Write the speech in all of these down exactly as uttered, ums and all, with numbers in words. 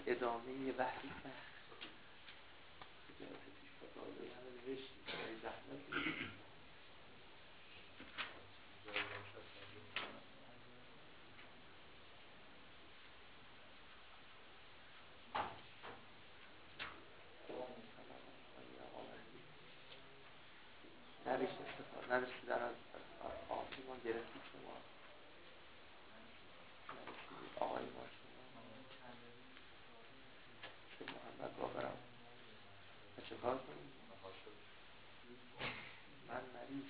ادامه وحی فخر جلسه پیش فتاوی همه نوشتیم برای زحمت نرشت استفاده نرسیدن از آفیمان گرفتید شما نرسیدید آقای ما شما شد محمد باقرم و چه کار کنیم من مریض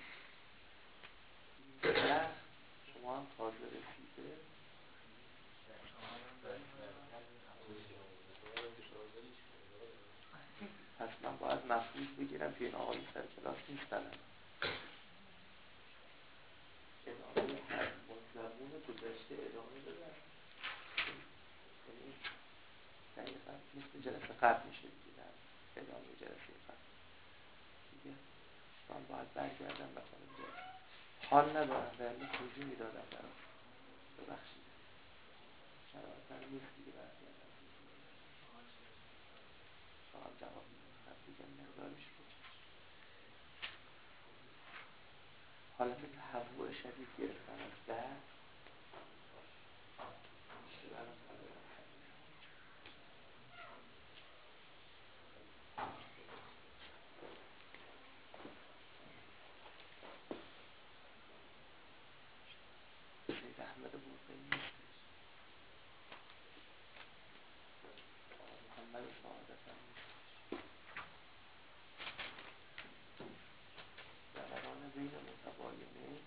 نه شما هم تازه رسیده پس من باید مفروض بگیرم که این آقایی سر کلاس نیستن ادامه هر زبون گذشته ادامه بدن یعنی دقیقا مثل جلسه قبل میشه دیگه ادامه جلسه قبل دیگه من باید برگردم بکنم جلسه حال ندارم به علم توضیح میدادم برام ببخشید شرایط من نیست دیگه برگردم سوال جواب میدم دیگه مقدارش رو حالت تهوع شدید گرفتن از درد سید احمد بوقی نیستش محمد سعادت هم نیستش درمان بین متباینه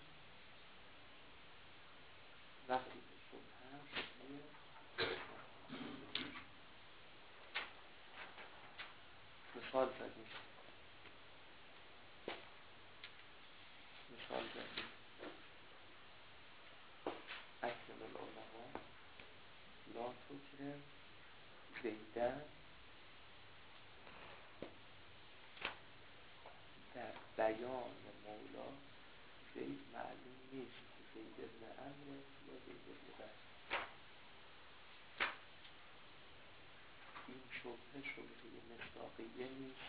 وقتی که صبح هم شدیه مثال زدیم مثال زدیم اکرم العلماء لا تکرم زیدن در بیان مولا زید معلوم نیست که زید ابن عمرو یا زید ابن بکر این شبهه شبهه مصداقیه نیست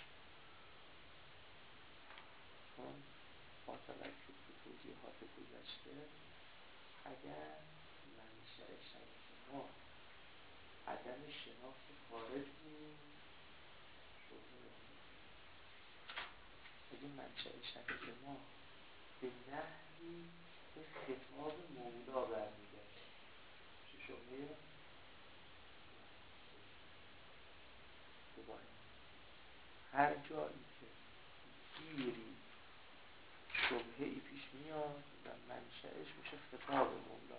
چون با توجه به توضیحات گذشته اگر منشأ شک ما عدم شناخت خارج بود شبهه مصداقیه اگه منشأ شک ما به نحوی به خطاب مولا برمیگشت چه شبهه دوباره هر جایی که گیری شبهه‌ای پیش میاد و منشأش میشه خطاب مولا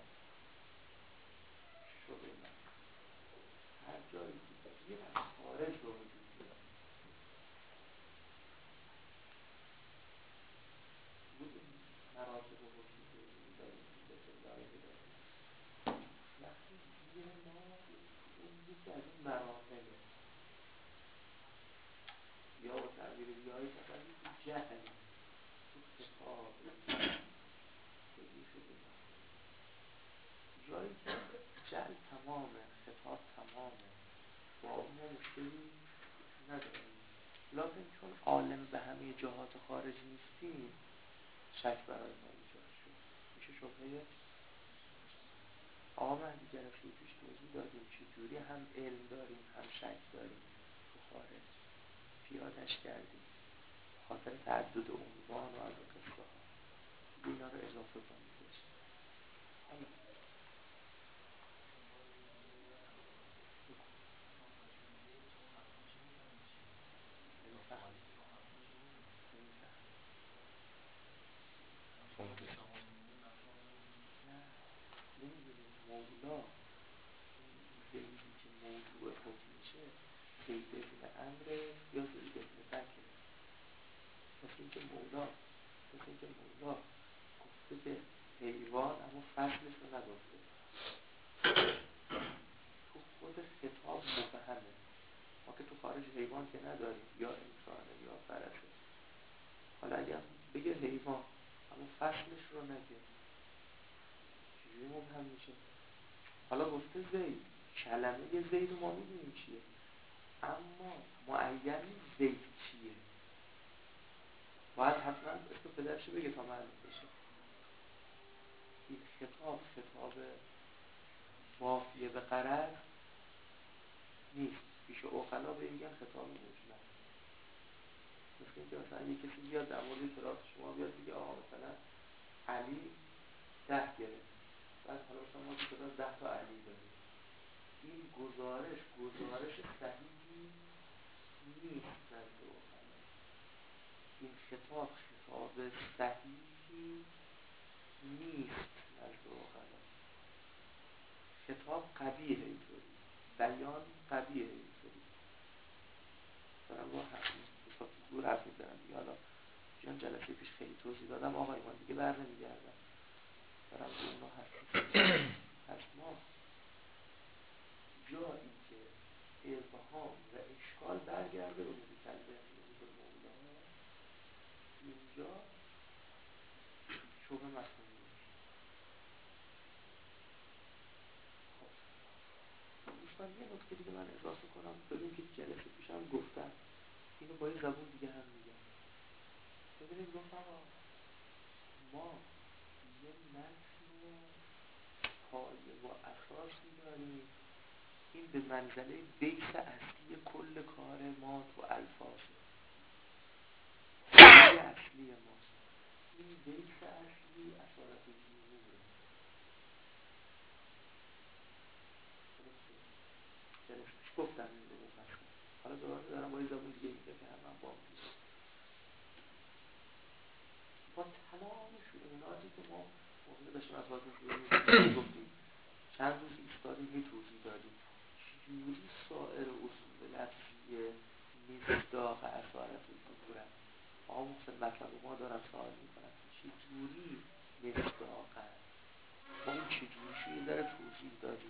شبهه من هر جایی که گیر از خارج به وجود میاد بود مراتب و حکم دینی داریم به دلایل داریم وقتی گیر ما اون یکی از این مراتبه یا با تعبیر بیایی فقط یکی جعل تو خطاب جایی که جعل تمامه خطاب تمامه با اون مشکلی نداریم لازم چون عالم به همه جهات خارج نیستیم شک برای ما ایجاد شد میشه شبهه آقا مهدی جلسه پیش توضیح دادیم چجوری هم علم داریم هم شک داریم تو خارج پیادش کردیم خاطر تعدد عنوان و از قصه ها اینا رو اضافه کنیم بشه حالا نمیدونیم مولا زیدی که موضوع حکم میشه زید ابن عمرو یا زید ابن بکره مثل اینکه مولا مثل اینکه مولا گفته به حیوان اما فصلش رو نگفته تو خود خطاب مفهمه ما که تو خارج حیوان که نداریم یا انسانه یا فرسه حالا اگر بگه حیوان اما فصلش رو نگه چجوری مبهم میشه حالا گفته زید کلمه زید ما میدونیم چیه، اما معین زید چیه، باید حتما اسم پدرشو بگه تا معلوم بشه. این خطاب خطاب وافیه به غرض نیست. پیش اوقلا به میگن خطاب مجمل. مثل اینکه مثلا یک کسی بیاد در مورد کلاس شما بیاد بگه آقا مثلا علی ده گرفت، بعد حالا مثلا ما تو کلاس ده تا علی داریم. این گزارش گزارش صحیحی نیست نزد اوقلا. این خطاب خطاب صحیحی نیست نزد اوقلا. خطاب قبیحه اینطوری، بیان قبیحه اینطوری. دارم با حساب گور حرف میزنم دیگه. حالا جان جلسه پیش خیلی توضیح دادم آقای من دیگه بر نمیگردم، دارم به اونا حرف میزنم. پس ما جایی که ابهام و اشکال برگرده به متکلم به مولا، اینجا شبه مفهومی میشه. خب دوستان یه نکته دیگه من اضافه کنم، ببین که جلسه پیشم گفتم اینو با این زبون دیگه هم میگم. ببینید گفتم ما یه متن پایه و اساسی داریم، این به منزله بیس اصلی کل کار ما تو الفاظه، بیس اصلی ماست. این بیس اصلی اصالت ظهوره. جلسش گفتم این رو مفصل، حالا دوباره دارم با این زبون دیگه میگه که هم من با میشه. با تمام شعوناتی که ما موقع داشتیم اصالت ظهور گفتیم، چند روز ایستادیم یه توضیح دادیم چجوری سایر اصول لفظی مصداق اصالت ظهورن. آقا محسن مطلب ما دارن سوال میکنن چجوری مصداقن، ما این چجوریشو یه ذره توضیح دادیم.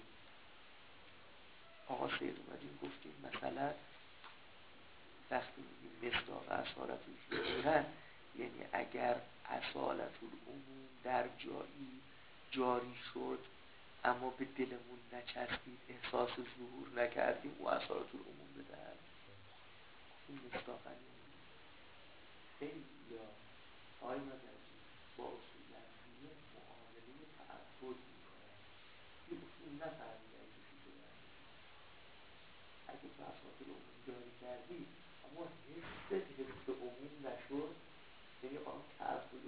آقا سید اومدیم گفتیم مثلا وقتی میگیم مصداق اصالت ظهورن یعنی اگر اصالت العموم در جایی جاری شد اما به دلمون نچسبید، احساس ظهور نکردیم، او اصالت العموم بدهد. این مصداقاً خیلی یا آی مدرجی با اصول لفظیه معامله تعبد میکنن. این اصول نفهمیدن کسی که درمشون اگه تو اصالت العموم جاری کردی اما حس حس عموم نشد، یعنی آن تعبد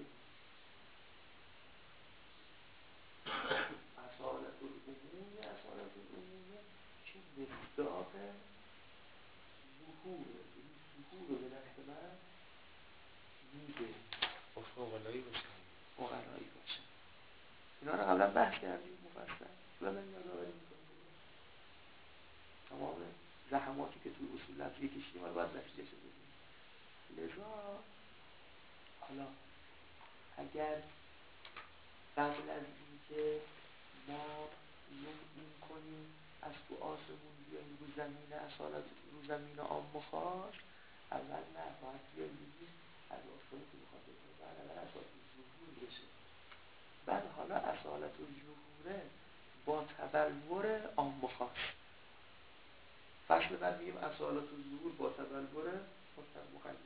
اصالت العموم یا اصالت العمومه چه مصداق ظهوره، این ظهور رو به دست من میده. اصلا اقلایی باشه اقلایی باشه. اینا رو قبلا بحث کردیم مفصل، قبلا یادآوری میکنیم تمام زحماتی که توی اصول لفظی کشیدیم رو باید نتیجهش رو بدیم. لذا حالا اگر قبل از این که ما زوم این کنیم از تو آسمون بیاییم رو زمین اصالت رو زمین عام و خاص، اول نه باید بیاییم بگیم از آسمون که میخواد بکنیم بعد اول اصالت ظهور بشه، بعد حالا اصالت ظهوره با تبلور عام و خاص. فصل بعد میگیم اصالت ظهور با تبلور مقید.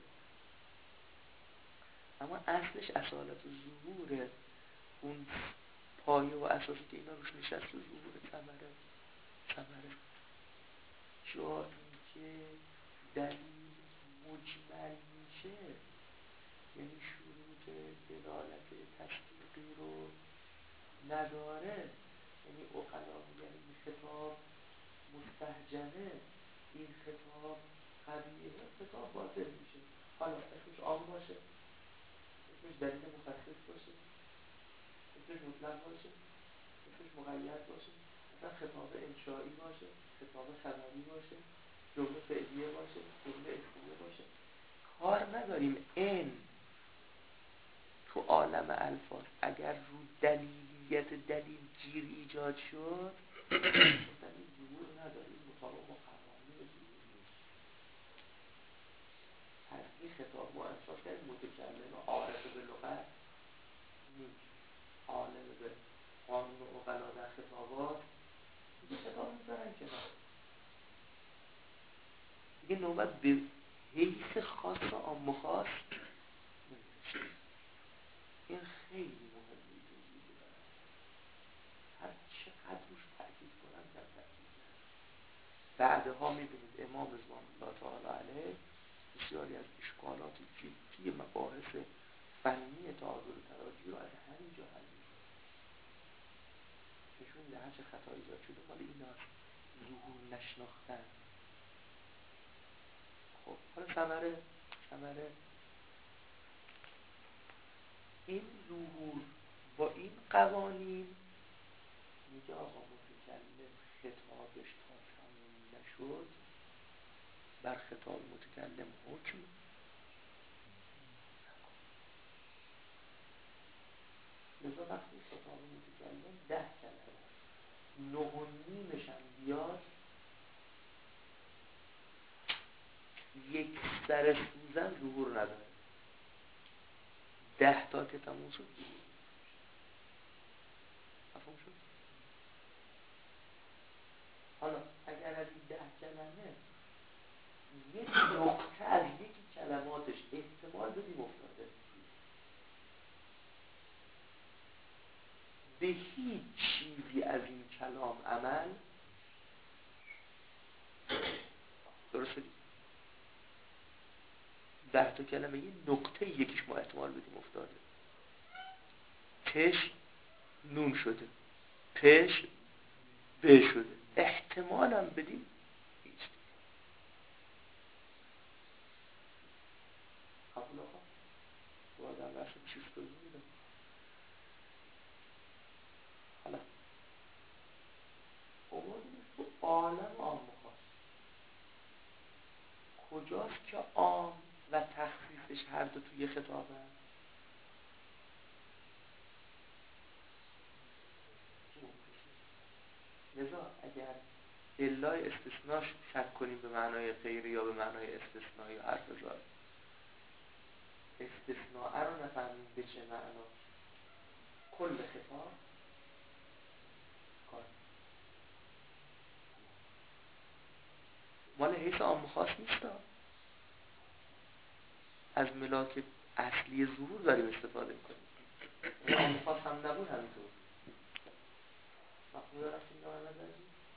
اما اصلش اصالت ظهوره، اون پایه و اساسی که اینا روش نشست و ظهور ثمره ثمره جا این که دلیل مجمل میشه یعنی شروط دلالت تصدیقی رو نداره، یعنی اقلا میگن این خطاب مستهجنه، این خطاب قبیحه، خطاب باطل میشه. حالا اسمش عام باشه، اسمش دلیل مخصص باشه، اسمش مطلق باشه، اسمش مقید باشه، مثلا خطاب انشایی باشه، خطاب خبری باشه، جمله فعلیه باشه، جمله اسمیه باشه، کار نداریم. این تو عالم الفاظ اگر رو دلیلیت دلیل گیر ایجاد شد مثلا این ظهور نداره، این مطابق با قوانین ظهور نیست. پس این خطاب ما احساس کردیم متکلم عارف به لغت نیست، عالم به قانون اقلا در خطابات کتاب میذارن کنار دیگه، نوبت به حیث خاص عام و خاص نمیرسه. این خیلی مهمه که وجود داره، هر چقدر روش تأکید کنن کم تأکید کنن. بعدها میبینید امام رضوان الله تعالی علیه بسیاری از اشکالات جدی مباحث فنی تعادل و تراجی رو از همینجا حل میکنه. نشون میده هر چه خطا ایجاد شده مال ایناست، ظهور نشناختن. خب حالا ثمره ثمره این ظهور با این قوانین میگه آقا متکلم خطابش تا تموم نشد بر خطاب متکلم حکم نکن. لذا وقتی خطاب متکلم ده کلمه نه و نیمش هم بیاد یک سر سوزن ظهور نداره، ده تا که تموم شد ظهور مفهوم شد. حالا اگر از این ده کلمه یک نقطه از یکی کلماتش احتمال بدیم افتاده به هیچ چیزی از این کلام عمل درسته دید؟ ده تا کلمه یه نقطه یکیش ما احتمال بدیم افتاده، تش نون شده، پش ب شده، احتمال هم بدیم نیست. قبول آقا تو آدم رسم چیز کنی میدم. حالا اومدیم تو عالم عام و خاص کجاست که عام و تخصیصش هر دو توی خطابه؟ لذا اگر علای استثناش شک کنیم به معنای غیر یا به معنای استثنایی یا حرف زار استثناء رو نفهمیم به چه معنا کل خطاب کار مال حیث عام و خاص نیست، از ملاک اصلی ظهور داریم استفاده میکنیم. این عام و خاص هم نبود همینطور مفهوم دارم که این نظری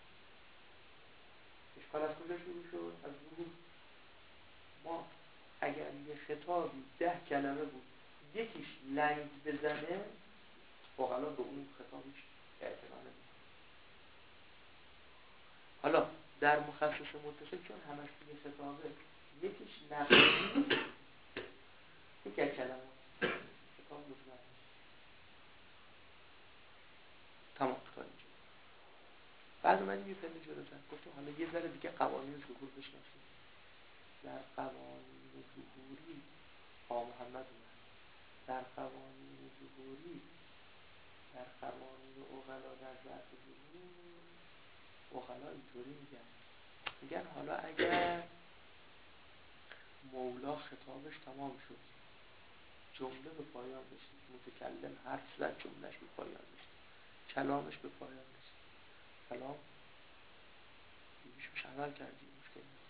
اشکال از کجا شروع شد؟ از ظهور. ما اگر یه خطابی ده کلمه بود یکیش لنگ بزنه واقعا به اون خطابیش اعتنا نمی‌کنه. حالا در مخصص متصل چون همش توی خطابه یکیش نقصی یک کلمه خطاب مطمئن تمام کار اینجا. بعد اومدیم یه پله جلوتر گفتم حالا یه ذره دیگه قوانین ظهور بشناسیم. در قوانین ظهوری آقا محمد اومد، در قوانین ظهوری در قوانین اوغلا در ظرف ظهور اوغلا اینطوری میگن میگن حالا اگر مولا خطابش تمام شد جمله به پایان رسید متکلم حرف زد جملهش به پایان رسید کلامش به پایان رسید کلام میشه عمل کردیم مشکل نیست.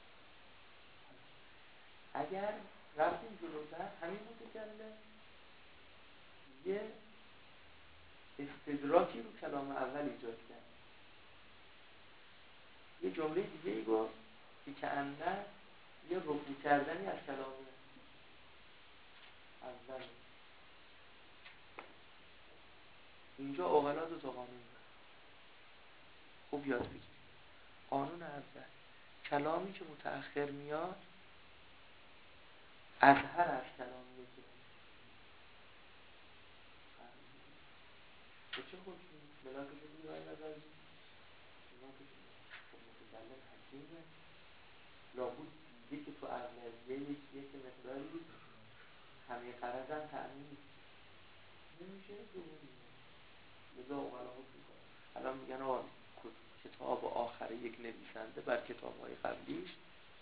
اگر رفتیم جلوتر همین متکلم یه استدراکی رو کلام اول ایجاد کرد یه جمله دیگه ای گفت که انه یه رفع کردنی از کلام اول. اینجا اوغلا دو تا قانون داره خوب یاد بگیرید. قانون اول کلامی که متأخر میاد از هر از کلامی که به چه حکمی ملاکش رو میبایی نظری ملاکش رو متکلم حکیمه لابود دیده که تو اغلبیه یک مقداری همه قرض هم تأمین نمیشه دومی لذا اوغلا حکم میکنه. الان میگن آقا کتاب آخر یک نویسنده بر کتاب‌های قبلیش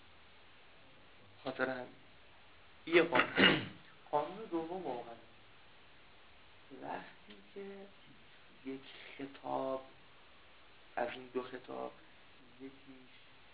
خاطر همین یه قانون. قانون دوم واقعا وقتی که یک خطاب از از این دو خطاب یکیش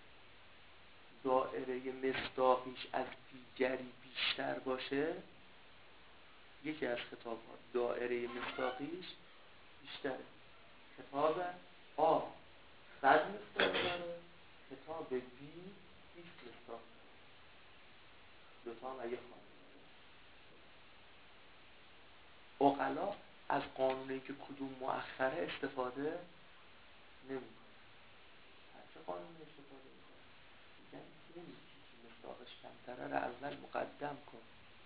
دائره مصداقیش از دیگری بیشتر باشه، یکی از خطاب ها دائره مصداقیش بیشتره. خطاب آ صد مصداق داره، خطاب بی بیست مصداق داره. دوتا هم اگه خانه داره. عقلا از قانونی که کدوم مؤخره استفاده نمیکنه. هرچه قانونی استفاده میکنه میگن اون که مصداقش کمتره رو اول مقدم کن،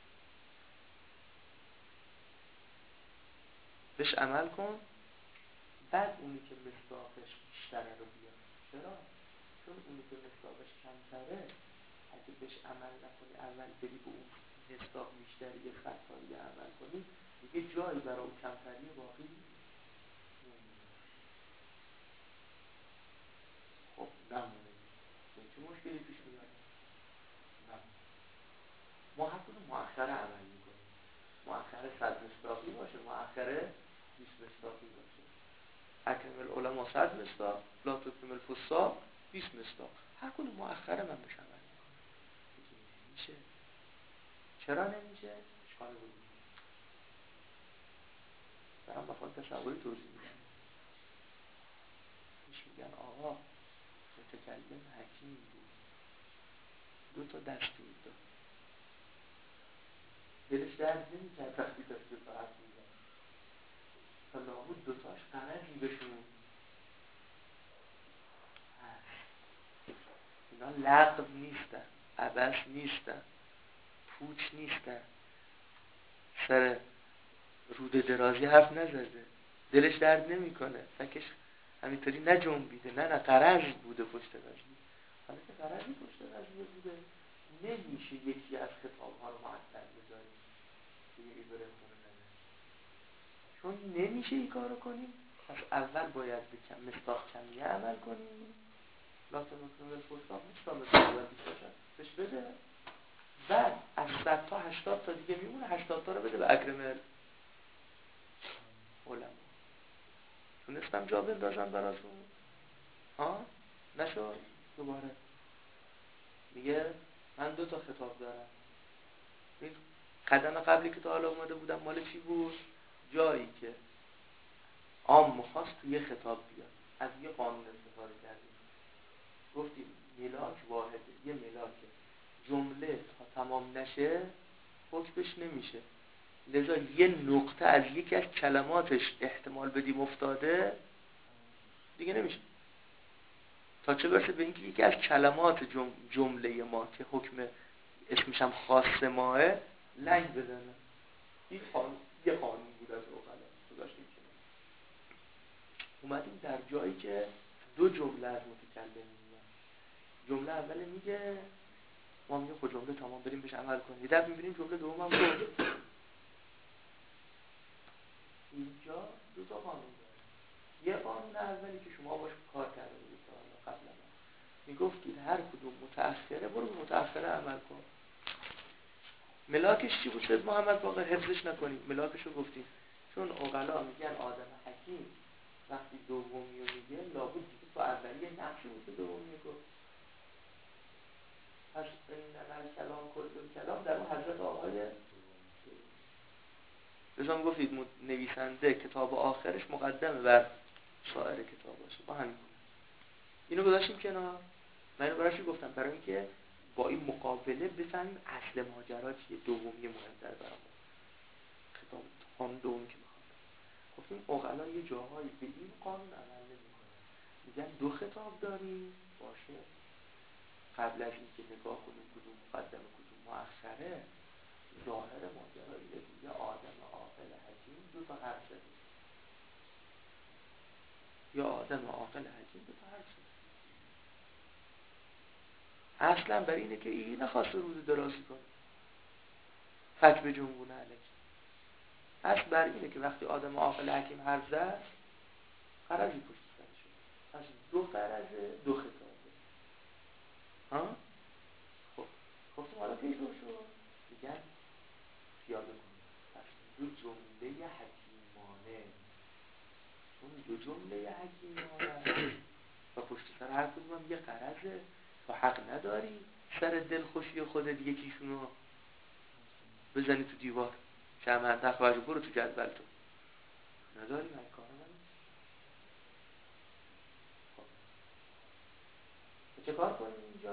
بهش عمل کن، بعد اونی که مصداقش بیشتره رو بیار. چرا؟ چون اونی که مصداقش کمتره اگه بهش عمل نکنی، اول بری به اون مصداق بیشتری یه خطایی عمل کنی، دیگه جایی برای اون کمتری باقی نمونه. خب نمونه این چه مشکلی پیش میاد؟ نه، ما هر کدوم مؤخره عمل میکنیم. مؤخره صد مصداقی باشه، مؤخره بیست مصداقی باشه. اکرم العلماء صد مصداق، لا تکرم الفساق بیست مصداق. هر کدوم مؤخره من بهش عمل میکنم. نمیشه. چرا نمیشه؟ اشکال بود. دارم بخواد تصوری توضیح میدم. میش میگن آقا متکلم حکیم بود، دو تا دستور داد، دلش درد نمیکرد وقتی دست دو تا حرف میزن، تا لابد دوتاش قرضی بشون هست. اینا لغو نیستن، عبث نیستن، پوچ نیستن، سر روده درازی حرف نزده، دلش درد نمیکنه، فکش همینطوری نه جنبیده، نه نه قرض بوده پشت قضیه. حالا که قرضی پشت قضیه بوده، نمیشه یکی از خطاب ها رو معطل بذاریم دیگه بره خونه نده. چون نمیشه این کارو کنیم، پس اول باید به کم مصداق کمیه عمل کنیم. لازم میکنه به فرصاق مصداق مصداق بیش باشد بهش بده، بعد از صد تا هشتاد تا دیگه میمونه، هشتاد تا رو بده به اکرم علما. تونستم جا بندازم براتون؟ ها؟ نشد؟ دوباره میگه من دو تا خطاب دارم. این قدم قبلی که تا حالا اومده بودم مال چی بود؟ جایی که عام مخواست توی خطاب بیاد، از یه قانون استفاده کردیم، گفتیم ملاک واحده، یه ملاک جمله تا تمام نشه حکمش نمیشه، لذا یه نقطه از یکی از کلماتش احتمال بدیم افتاده دیگه نمیشه، تا چه برسه به اینکه یکی از کلمات جم... جمله ما که حکم اسمش هم خاص ماه لنگ بزنه. این قانون یه قانون بود از اوغلا گذاشتیم کنار. اومدیم در جایی که دو جمله از متکلم میاد. جمله اوله میگه ما میگه خود جمله تمام بریم بهش عمل کنیم، یه دفعه میبینیم جمله دوم هم گفت. اینجا دو تا قانون داره. یه قانون اولی که شما باش کار کرده بودید تا قبلا، میگفتید هر کدوم متأخره برو به متأخره عمل کن. ملاکش چی بود؟ شد محمد باقر حفظش نکنیم. ملاکش رو گفتیم چون عقلا میگن آدم حکیم وقتی دومی رو میگه لابد دیگه تو اولیه نقشی بود که دومی گفت. پس این کلام کل کلام در اون حضرت آقای بزن گفتید نویسنده کتاب آخرش مقدمه بر سایر کتاب باشه. با همین اینو گذاشتیم کنار. من اینو برایش گفتم برای اینکه با این مقابله بفهمیم اصل ماجرا چیه، دومی مهمتر برامون. خطاب قانون دومی که میخوام گفتیم عقلا یه جاهایی به این قانون عمل نمیکنه، میگن دو خطاب داریم باشه، قبل از اینکه نگاه کنیم کدوم مقدمه کدوم مؤخره، ظاهر ماجرا اینه دیگه آدم عاقل حکیم دو تا حرف زده، یا آدم عاقل حکیم دو تا حرف زده. اصلا برای اینه که این نخواست روز درازی کنه، فک به جنبونه علکی. اصل برای اینه که وقتی آدم عاقل حکیم حرف زد قرضی پشت سر شد، از دو قرضه دو خطابه. ها؟ خب گفتیم حالا که اینطور شد میگن پیاده کنیم پس دو جمله حکیمانه، چون دو جمله حکیمانه و پشت سر هر کدوم هم یه غرضه. تو حق نداری سر دل خوشی خودت یکیشونو بزنی تو دیوار چه منطق واجب برو تو جدول تو نداری من کار من خب چه کار کنیم اینجا؟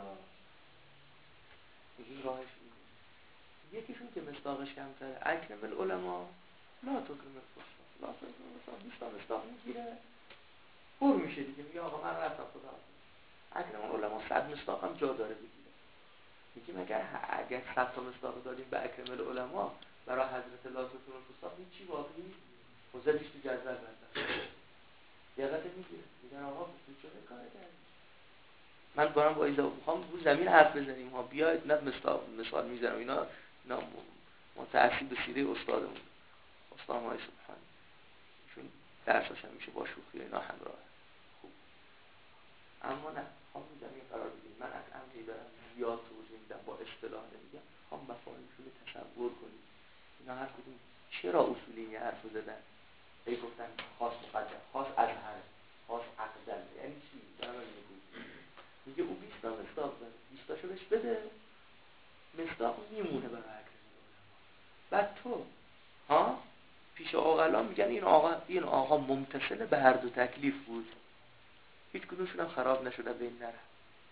میگیم راهش اینه. یکیشون که مصداقش کمتره اکرم العلماء لا تکرم الفساق لا تکرم الفساق بیست تا مصداق میگیره پر میشه دیگه میگه آقا من رفتم خدا اکرم العلماء صد مصداق هم جا داره بگیره. میگیم اگر اگر صد تا مصداق دادیم به اکرم العلماء برای حضرت لا تکرم الفساق هیچی واقعی وزدش تو جدول بردن یقت میگیره میگن آقا تو چه کار کردی؟ من دارم با ایزا میخوام رو زمین حرف بزنیم ها بیاید نه مثال مثال میزنم اینا اینا متأسف به سیره استادمون استاد ما سبحانی چون درسش همیشه با شوخی اینا همراه خوب اما نه خواهم رو زمین قرار بگیریم. من از امری دارم زیاد توضیح میدم با اصطلاح نمیگم خواهم مفاهیمشون تصور کنیم اینا هر کدوم چرا اصولی این حرف رو زدن ای گفتن خاص مقدم خاص ازهر خاص عقدن یعنی چی؟ دارم میگم میگه او بیست تا مصداق داره بیست تاشو بهش بده مصداق میمونه برای اکرم العلماء. بعد تو ها پیش عاقلا میگن این آقا این آقا ممتثل به هر دو تکلیف بود هیچ کدومشون هم خراب نشده به این نره.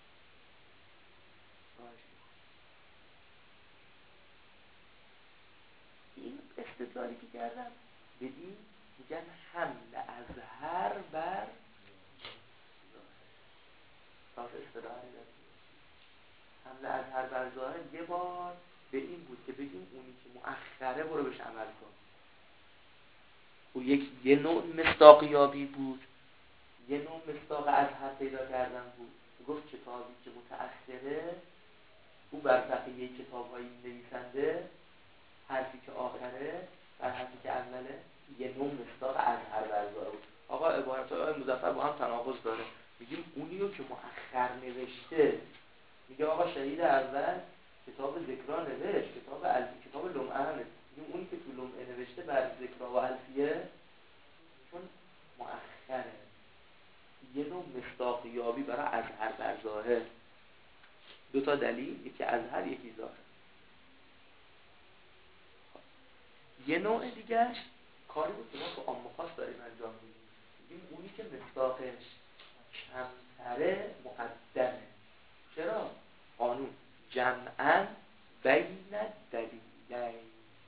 این استدلالی که کردن بدین میگن حمل ازهر بر تازه اصطلاحی حمله از هر بر ظاهر یه بار به این بود که بگیم اونی که مؤخره برو بهش عمل کن. او یک یه نوع مصداقیابی بود یه نوع مصداق از هر پیدا کردن بود. گفت کتابی که متأخره او بر بقیه کتاب‌های نویسنده حرفی که آخره بر حرفی که اوله یه نوع مصداق از هر بر ظاهر بود. آقا عبارت‌های مظفر با هم تناقض داره. میگیم اونیو که مؤخر نوشته میگه آقا شهید اول کتاب ذکرا نوشت کتاب الفی کتاب لمعه هم نوشت میگه اونی که تو لمعه نوشته بر ذکرا و الفیه چون مؤخره یه نوع مصداقیابی برای ازهر بر ظاهر. دو تا دلیل یکی ازهر یکی ظاهر. یه نوع دیگهش کاری بود که ما تو عام خاص داریم انجام میدیم میگیم اونی که مصداقش کمتره مقدمه. چرا؟ قانون جمعاً بین دلیلین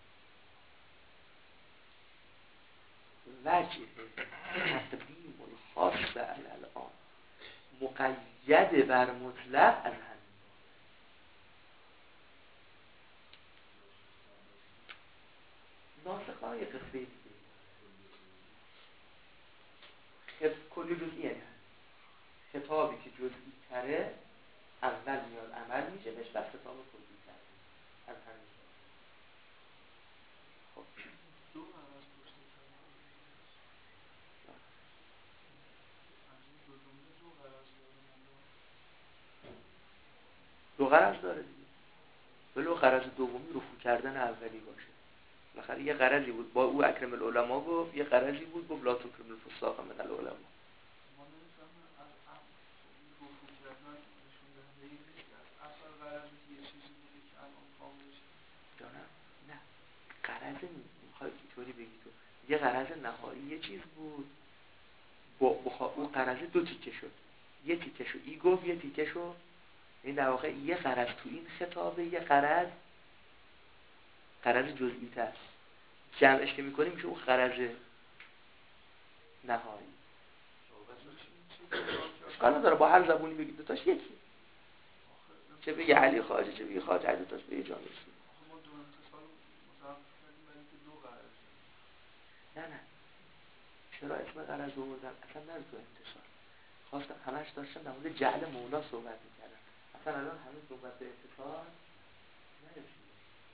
وجه تقدیم الخاص علی العام مقید بر مطلق از همین ناسخان یه قصه دیگه خب کلی جزئی هست خطابی که جزئی تره اول میاد عمل میشه بهش بعد خطاب کلی تره از همین خب دو غرض پشت سر از این دو جمله دو غرض داره مالا دو غرض داره دیگه ولو غرض دومی رفو کردن اولی باشه. بالاخره یه غرضی بود با او اکرم العلماء گفت یه غرضی بود گفت لا تکرم الفساق من العلماء. ما نمیفهمه از ام این رفو کردن نشون دهنده این نیست که از اصل غرضی که یه چیزی بوده که الان کامل شد جانم نه غرض میخوای اینطوری بگی تو یه غرض نهایی یه چیز بود با بخوا... اون غرض دو تیکه شد یه تیکه شو ای گفت یه تیکه شو این در واقع یه غرض تو این خطابه یه غرض غرض جزئی تر جمعش که میکنیم میشه اون غرض نهایی. اشکال نداره با هر زبونی بگید دوتاش یکی چه بگی علی خواجه چه بگی خواجه علی دوتاش به یه جا میرسید. ما دو امتصال مضاف کردیم برای که دو غرض نه نه چرا اسم غرض آوردن اصلا نه تو امتصال خواستم همش داشتم در مورد جعل مولا صحبت میکردم اصلا الان همین صحبت به امتصال نرسید.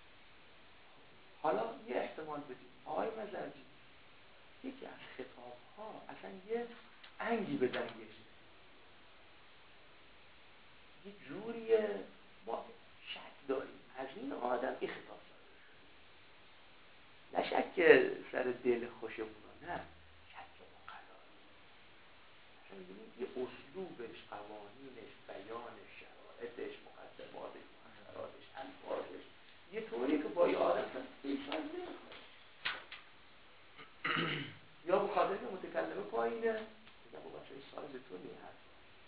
حالا یه احتمال بدیم آقای مزرجی یکی از خطاب ها اصلا یه انگی به دنگش یه جوریه ما شک داریم از این آدم این خطاب نه شک سر دل خوشمون نه شک مقلایی می‌بینید یه اسلوبش، قوانینش، بیانش، شرایطش، مقدماتش، مؤخراتش، الفاظش یه طوری که با یه آدم سایز نمی‌خوره. یا به خاطر که متکلمه پایینه میگم با بچه سایز تو نیه هست،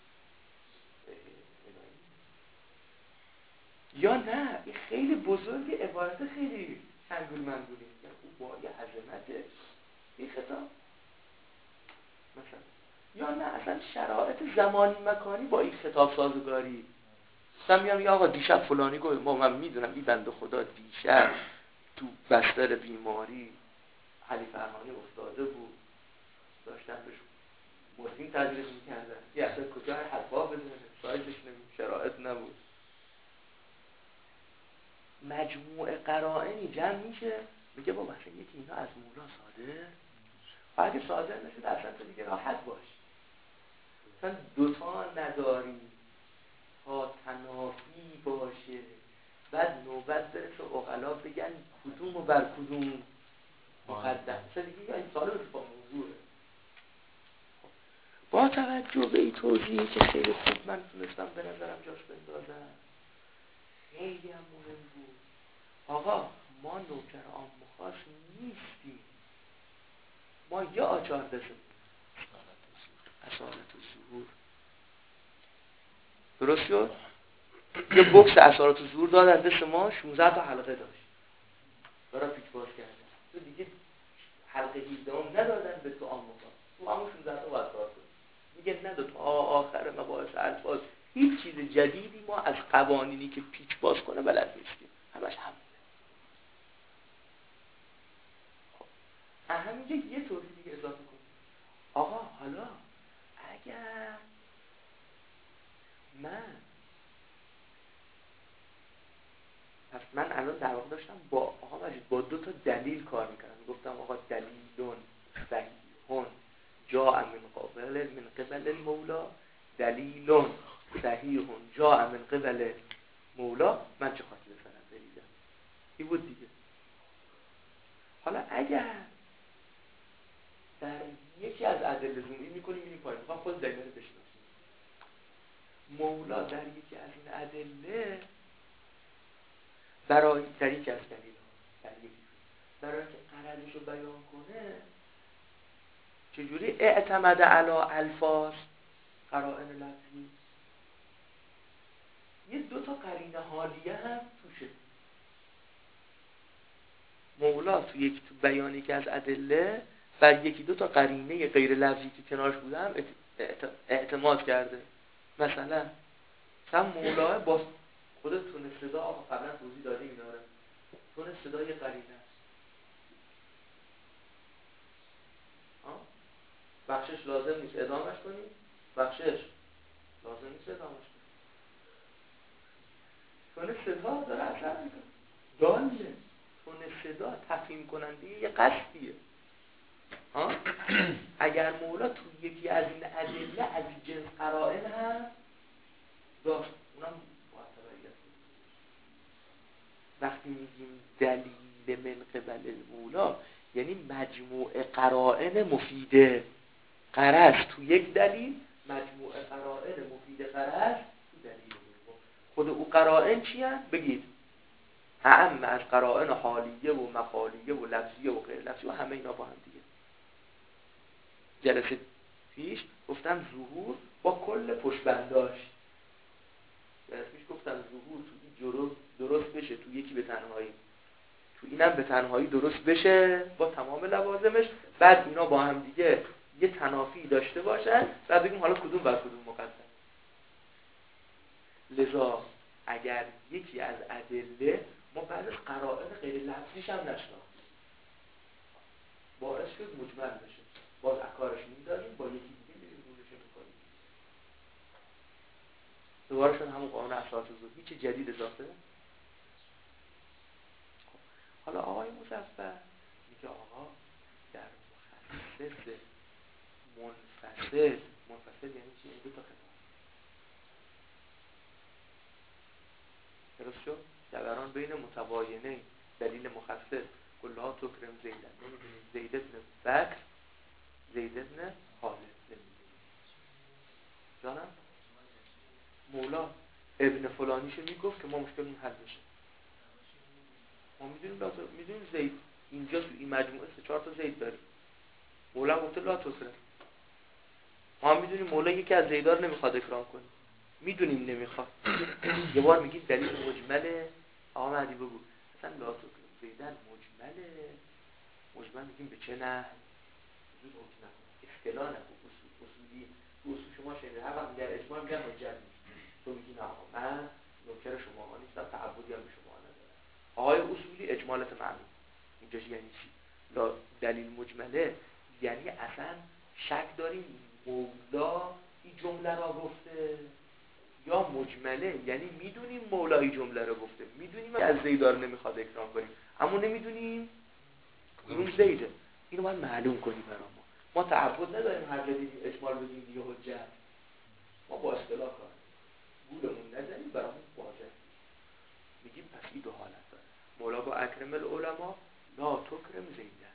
یا نه این خیلی بزرگه، عبارت خیلی چنگول منگولی میگم او با یه عظمته این خطاب مثلا. یا نه اصلا شرایط زمانی مکانی با این خطاب سازگاری. مثلا میگم یا آقا دیشب فلانی گفت، ما من میدونم این بنده خدا دیشب تو بستر بیماری علی فرمانی افتاده بود، داشتن بهش مورفین تجویز میکردن، یه اصلا کجا حرفا بدونه سایزش نمید، شرایط نبود. مجموع قرائنی جمع میشه میگه با مثلا یکی اینا از مولا صادر، و اگه صادر نشد اصلا تو دیگه راحت باش، مثلا دوتا نداری تا تنافی باشه، بعد نوبت برسه اقلا بگن کدوم و بر کدوم مقدم، مثلا دیگه یا این سال رو با موضوعه. با توجه به این توضیحی که خیلی خوب من تونستم به نظرم جاش بندازم، خیلی هم مهم بود. آقا ما نوکر عام خاص نیستیم، ما یه آچار دستیم اصالت و ظهور. درست شد؟ یه بکس اصالت و ظهور دادن دست ما، شانزده تا حلقه داشت برای پیچ باز کردن. تو دیگه حلقه هجده هم ندادن به تو عام خاص، تو همون شانزده تا باید کار کنی. میگه نداد تا آخر مباحث الفاظ هیچ چیز جدیدی ما از قوانینی که پیچ باز کنه بلد نیستیم، همش هم همینجا یه توضیح دیگه اضافه کنیم. آقا حالا اگر من پس من الان در واقع داشتم با آقا مجید با دو تا دلیل کار میکردم، گفتم آقا دلیلون صحیحون جاء من قبل من قبل المولا، دلیلون صحیحون جاء من قبل مولا، من چه خاطی بزنم دلیلم این بود دیگه. حالا اگر در یکی از ادله زومی میکنیم این پایین میخوام خود دلیل بشناسیم، مولا در یکی از این ادله برای در یکی از دلیل ها در یکی برای اینکه قرضش رو بیان کنه چجوری اعتمد علی الفاظ قرائن لفظی، یه دو تا قرینه حالیه هم توشه. مولا تو یک تو بیانی که از ادله بر یکی دو تا قرینه غیر لفظی که کنارش بودم اعتماد کرده. مثلا مثلا مولا با خودت تون صدا قبلا توضیح دادیم اینا رو، تون صدا یه قرینه است، بخشش لازم نیست ادامهش کنیم، بخشش لازم نیست ادامهش کنیم. تون صدا داره اثر میکنه، داله تون صدا تفهیم کننده یه قصدیه. ها اگر مولا تو یکی از این ادله از جنس قرائن هم داشت اونم معتبریت. وقتی میگیم دلیل من قبل المولا یعنی مجموع قرائن مفیده غرض تو یک دلیل، مجموع قرائن مفید غرض تو دلیل. خود او قرائن چی هست؟ بگید اعم از قرائن حالیه و مقالیه و لفظیه و غیر لفظیه و همه اینا با هم دیگه. جلسه پیش گفتم ظهور با کل پشتبنداش، جلسه پیش گفتم ظهور تو این درست بشه تو یکی به تنهایی، تو اینم به تنهایی درست بشه با تمام لوازمش، بعد اینا با هم دیگه یه تنافی داشته باشن، بعد بگیم حالا کدوم بر کدوم مقدم. لذا اگر یکی از ادله ما بعدش قرائن غیر لفظیش هم نشناختیم باعث شد مجمل بشه، باز اکارش می‌داریم با یکی دیگه می‌ریم روش می‌کنیم. دوباره شد همون قانون اساس ظهور، هیچ جدید اضافه. حالا آقای مصفح میگه آقا در مخصص منفصل، منفصل یعنی چی؟ این دو تا خطاب درست شد؟ جبران بین متباینه دلیل مخصص کلها تکرم زیدن، نمیدونیم زید ابن بکر زید ابن خالد نمیدونیم ابن فلانیشو میگفت که ما مشکلمون حل بشه. ما میدونیم لا میدونیم زید اینجا تو این مجموعه سه چهار تا زید داریم. مولا گفته لا تکرم. ما میدونیم مولا یکی از زیدا رو نمیخواد اکرام کنه. میدونیم نمیخواد. یه بار میگیم دلیل مجمله. آقا مهدی بگو اصلا لا تکرم زیدن مجمله. مجمل میگیم به چه نه وجود حکم نکنه. اختلاف نکن. اصول اصولی تو اصول شما شنیده هر وقت در اجماع میگن حجت نیست. تو میگی نه آقا من نوکر شما ها نیستم تعبدی هم به شما ندارم. آقای اصولی اجمالت معنی اینجا یعنی چی؟ لا دلیل مجمله یعنی اصلا شک داریم مولا این جمله را گفته یا مجمله یعنی میدونیم مولا این جمله را گفته میدونیم از زیدار نمیخواد اکرام کنیم اما نمیدونیم کدوم زیده. اینو باید معلوم کنی برای ما. ما تعبد نداریم هر جا دیدیم اجمال بدیم دیگه حجت. ما با اصطلاح کار گولمون نزنیم برامون واضح میگیم پس این دو حالت داره. مولا با اکرم العلماء لا تکرم زیدن.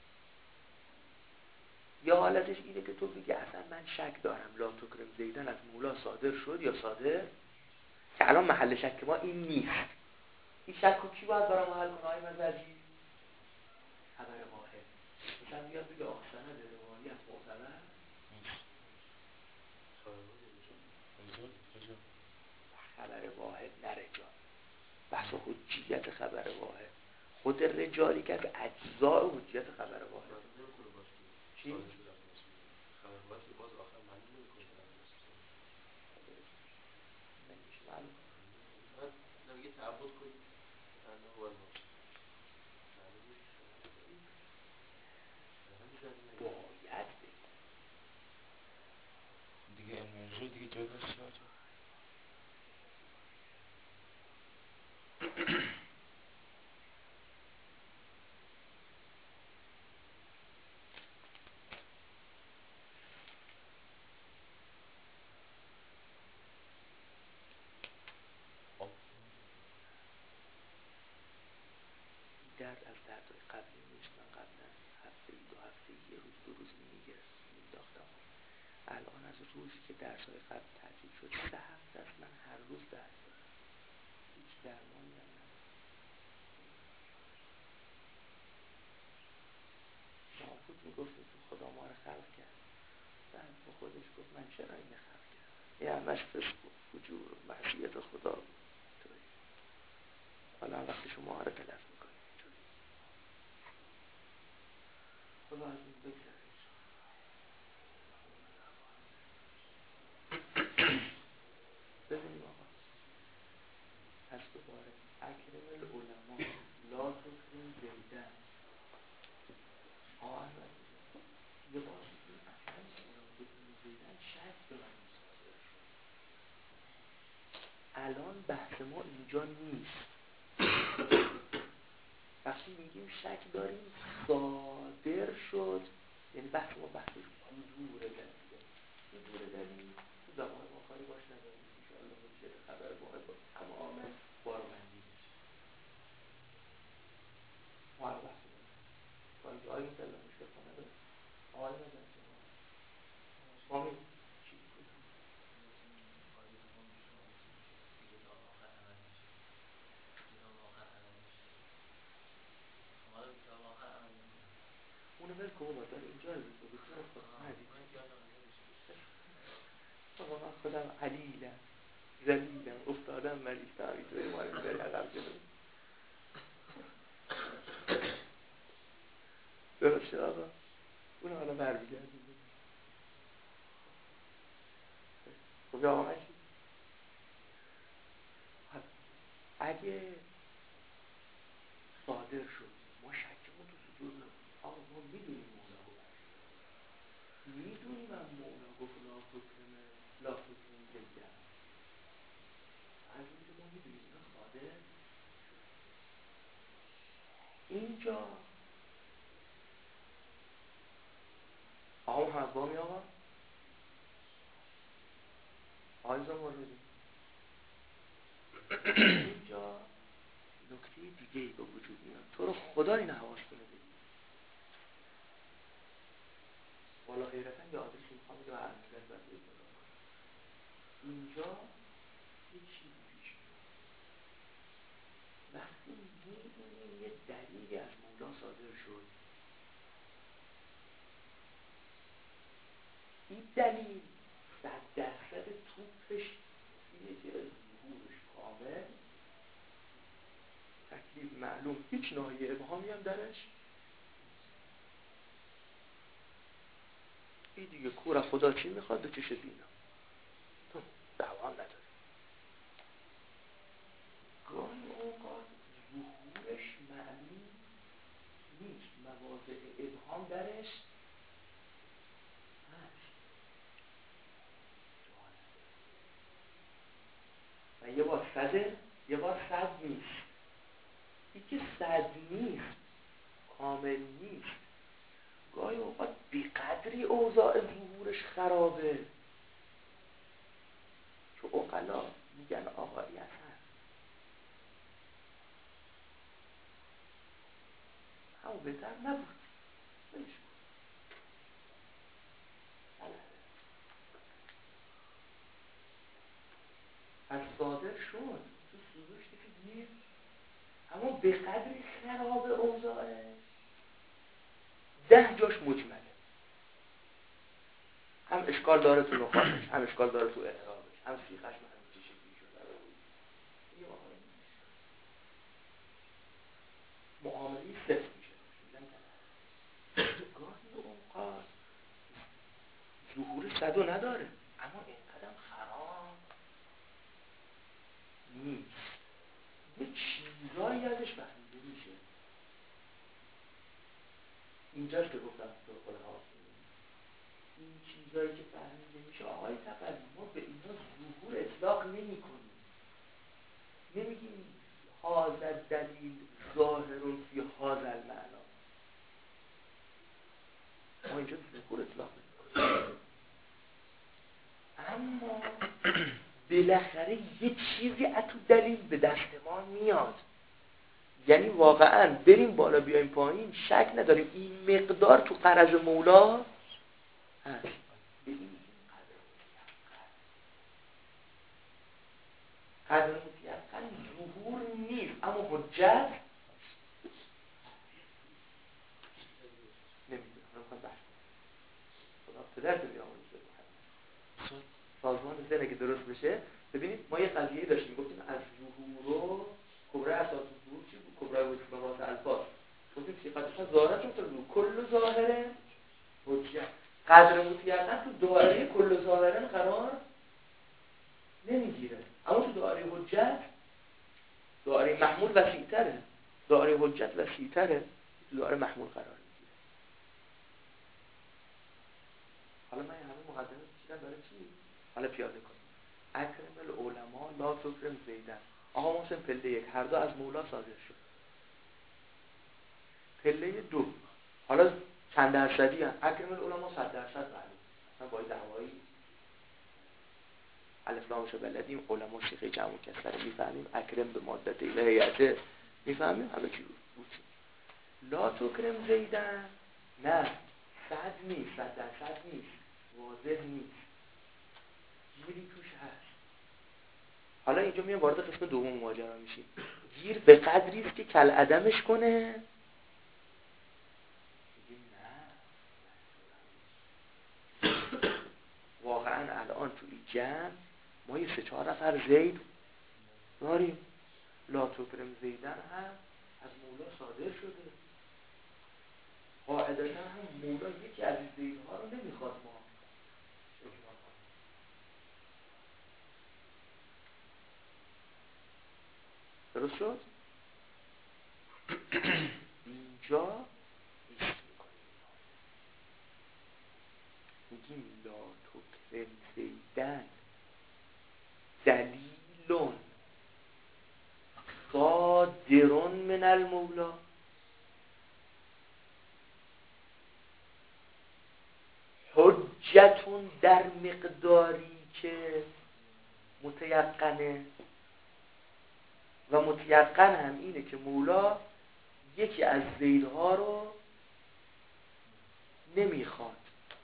یا حالتش اینه که تو بگی اصلا من شک دارم لا تکرم زیدن از مولا صادر شد یا صادر که الان محل شک ما این نیست. این شک رو کی باید برام حل کنه؟ های مزرجی خبر واحد مثلا بیاد بگه آقا سند روایت معتبر خبر واحد نه رجال. بحث حجیت خبر واحد خود رجالی که از اجزاء حجیت خبر واحد چی؟ خبر واحد که باز آخر معنی نمیکنه نمیشه معلوم من نمیگه تعبد کنید انه هو الموت باید دیگه انرژی دیگه جای داشت درد از دردهای قبلی نیست. من قبلا هفته ای دو هفته یه روز دو روز میگرفت میداختم. الان از روزی که درسهای قبل تعطیل شد سه هفته است من هر روز درس دارم. هیچ درمانی هم ندارم. نابود میگفتیم که خدا ما رو خلق کرد. بعد با خودش گفت من چرا این خلق کردم؟ یه همش فسق و فجور و معصیت خدا بود. حالا وقتی شما رو تلف میکنیم اینطوری خدا از این بگذاره. ببینیم آقا پس دوباره اکرم العلماء لا تکرم زیدن. آقا احمد یه بار بگیم اصلا لا تکرم زیدن شک دارم صادر شد. الان بحث ما اینجا نیست. وقتی میگیم شک داریم صادر شد یعنی بحث ما بحث صدور دلیله. صدور دلیل تو زمان ما کاری باش نداریم. انشاءالله حجت خبر واحد با تمام بارمندی بشه. ما رو بحث نداریم. تا اینجا آیه مثلا مشکل ما نداریم. آیه مثلا ما می چی کنیم؟ اونو بل که بابا داره اینجا رو بگو تو خود ندید بابا من خودم علیلم زلیلم افتادم مریضم اینطوری ما رو میداری عقب جلو درست شد آقا اونو حالا برمیگردیم خب آقا من چی؟ اگه صادر شد ما شکمون تو صدور نکنیم. آقا ما میدونیم مولا گفت میدونیم هم مولا گفت لا تکرمه لا تکرم زیدن از اونجا ما میدونیم اینا صادر شد. اینجا آقا محمد بامی آقا آیزا موردی اینجا نکته دیگه ای به وجود میاد. تو رو خدا این حواستونه بگی والا غیرتا یه آدرسی میخوام بگه به هر نظر باید بگی اینجا یه چیزی این دلیل صد درصد توپش اینه که ظهورش کامل، تکلیف معلوم، هیچ ناحیه ابهامی هم درش. این دیگه کور خدا چی میخواد؟ دو چش بینا، تو دعوا نداره. گاهی اوقات ظهورش معلوم نیست، مواضع ابهام درش هست و یه بار صده، یه بار صد نیست. این که صد نیست، کامل نیست، گاهی اوقات بی قدری اوضاع ظهورش خرابه که عقلا میگن آقا این اصلا همون بهتر نبود، بلش کن. از صادر شد تو سروش که دید، اما به قدری خراب اوضاعه ده جاش مجمله، هم اشکال داره تو نخاتش، هم اشکال داره تو اعرابش، هم سیغش هم چی شکلی شده. معاملی صفر میشه. گاهی اوقات ظهور صدو نداره اما اینقدر خراب نیست، یه چیزایی ازش فهمیده میشه. اینجاست که گفتم تو خود حاصل این چیزایی که فهمیده میشه. آقای تقوی ما به اینا ظهور اطلاق نمی کنیم، نمیگیم هذا دلیل ظاهرون فی هذا المعنا، ما اینجا ظهور اطلاق نمی کنیم. اما بالاخره یه چیزی از تو دلیل به دست ما میاد، یعنی واقعا بریم بالا بیایم پایین شک نداریم این مقدار تو قرض مولا هست. قدر متیقن ظهور نیست اما حجت نمیدونه. خواهم بحث کنم پدر تو بیامونی شد سازمان زنه که درست بشه. ببینید ما یه قضیه داشتیم گفتیم از ظهور و کبرای اساس ظهور چی بود؟ کبرای واسط الفاظ گفتیم صفتش ظاهرش رو رو کل ظاهره حجت. قدر متیقن تو دایره کل ظاهره قرار نمیگیره اما تو دایره حجت دایره محمول وسیع‌تره، دایره حجت وسیع‌تره، تو دایره محمول قرار میگیره. حالا من همه مقدمه کشیدم برای چی؟ حالا پیاده کنیم. اکرم العلماء لا تکرم زیدن. آقا محسن پله یک هر دو از مولا صادر شد. پله دو حالا چند درصدی هم اکرم العلماء صد درصد معلوم، مثلا با دعوایی الف لامشو بلدیم، علما شیخه جمع کسر میفهمیم، اکرم به مادت الهیته میفهمیم، همه چی بود. لا تکرم زیدن نه، صد نیست، صد درصد نیست، واضح نیست، گیری توش هست. حالا اینجا میام وارد قسم دوم ماجرا میشیم. گیر به قدری است که کل عدمش کنه. میگیم نه واقعا الان تو این جمع ما یه سه چهار نفر زید داریم. لا تکرم زیدن هم از مولا صادر شده، قاعدتا هم مولا یکی از زیدها رو نمیخواد ما اجرا کنیم. درست شد؟ اینجا ایست میکنیم، میگیم لا تکرم زیدن دلیلون صادرون من المولا، حجتون در مقداری که متیقنه و متیقن هم اینه که مولا یکی از زیدها رو نمیخواد.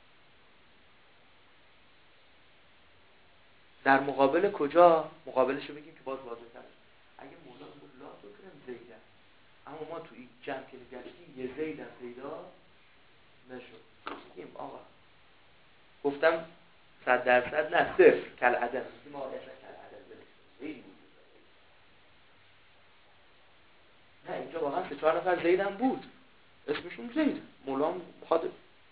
در مقابل کجا؟ مقابلش رو بگیم که باز واضح تر. اگه مولا لا تکرم زیدن اما ما تو این جمع که نگشتیم یه زید از زیدا نشد، بگیم آقا گفتم صد درصد نه، صفر کل عدم. ما اصلا کل عدم زید بود. نه اینجا واقعا سه چهار نفر زید هم بود، اسمشون زید. مولا بخواد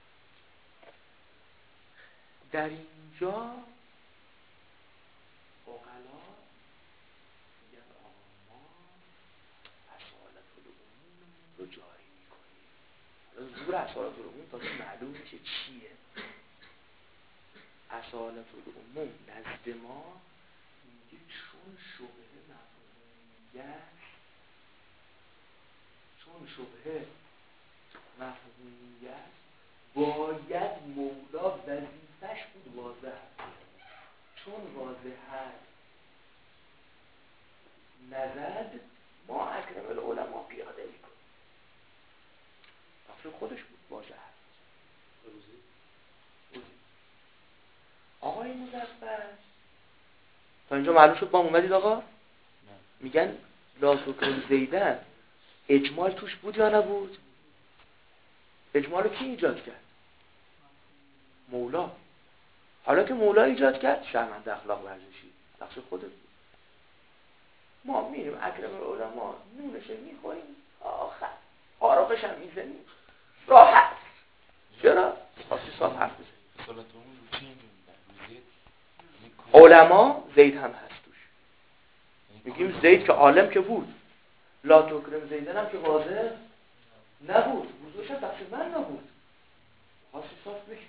در اینجا عقلا میگن آقا ما اصالت العموم رو جاری میکنیم. حالا زور اصالت العموم تازه معلوم میشه چیه. اصالت العموم نزد ما میگه چون شبهه مفهومیت، چون شبهه مفهومیت باید مولا وظیفش بود واضح، چون واضح هست نزد ما اکرم العلماء پیاده میکنیم. تقصیر خودش بود واضح هست. روزی روزی آقای مظفر تا اینجا معلوم شد با هم اومدید آقا؟ میگن لا تکرم زیدن اجمال توش بود یا نبود؟ اجمال رو کی ایجاد کرد؟ مولا. حالا که مولا ایجاد کرد شرمنده اخلاق ورزشی، تقصیر خودت بود. ما میریم اکرم العلماء نونش میخوریم آخر آرابش هم میزنیم راحت. چرا؟ خاصی صاف حرف بزنیم. علما زید هم هست توش. میگیم زید که عالم که بود، لا تکرم زیدن هم که واضح نبود، وضوحش هم تقصیر من نبود. خاصی صاف بشم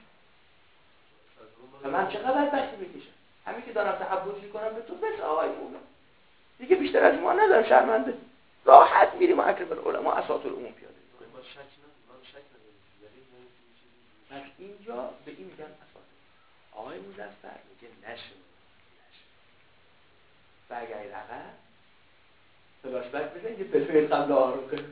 و من چقدر بختی بکشم؟ همین که دارم تحبوز میکنم به تو بس آقای مولا دیگه بیشتر از ما ندارم، شرمنده راحت میریم و اکرم العلماء اساطیر العموم پیاده میکنیم. پس اینجا به این میگن اساطیر. آقای مظفر میگه نشو نشو برگرد عقب فلاش بک بزن یه پلوی قبل آروم کنه